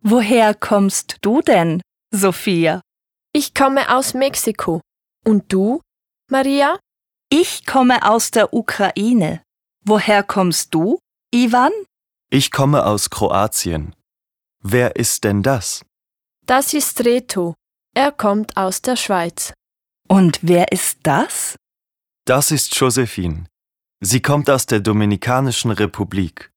Woher kommst du denn, Sophia? Ich komme aus Mexiko. Und du, Maria? Ich komme aus der Ukraine. Woher kommst du, Ivan? Ich komme aus Kroatien. Wer ist denn das? Das ist Reto. Er kommt aus der Schweiz. Und wer ist das? Das ist Josephine. Sie kommt aus der Dominikanischen Republik.